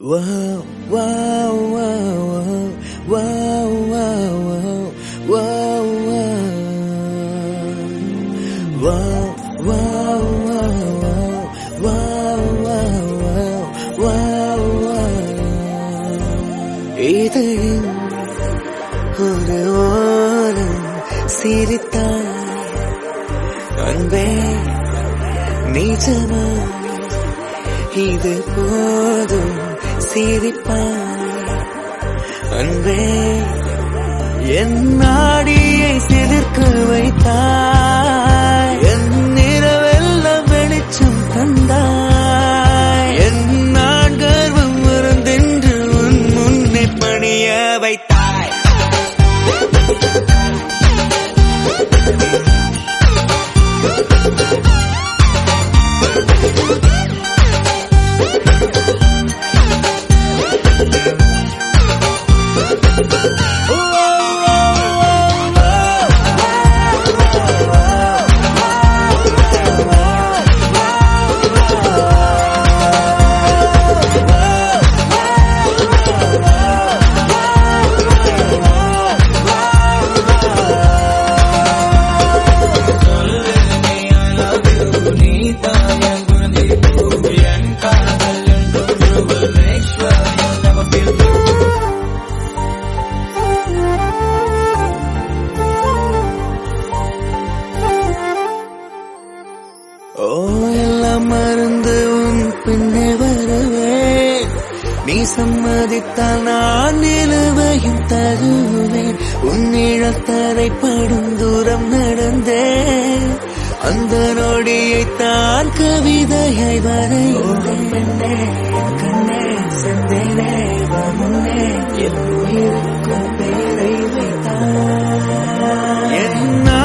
Wow, wow, wow, wow, wow, wow, wow, wow, wow, wow, wow, wow. இதழில் ஒரு ஓரம் சிரித்தாய் அன்பே நிஜமா இது போதும் சிரிப்பாய் அன்பே என் நாடியை சிலிர்க்க வைத்தாய் என் நிறவெல்லாம் வெளிச்சம் தந்தாய் என் நான் கர்வம் மறந்தென்று உன் முன்னே பணிய வைத்தாய் எல்லாம் மறந்து உன் பின்னே வருவேன் நீ சம்மதித்தால் நான் நிலுவையும் தருவேன் உன் இழத்தரைப்படும் தூரம் நடந்தேன் அந்த நொடியை தான் கவிதையை வரைந்தேன் கண்ணே செந்தேனே முன்னே என் உயிருக்கும் பேரை வைத்தான்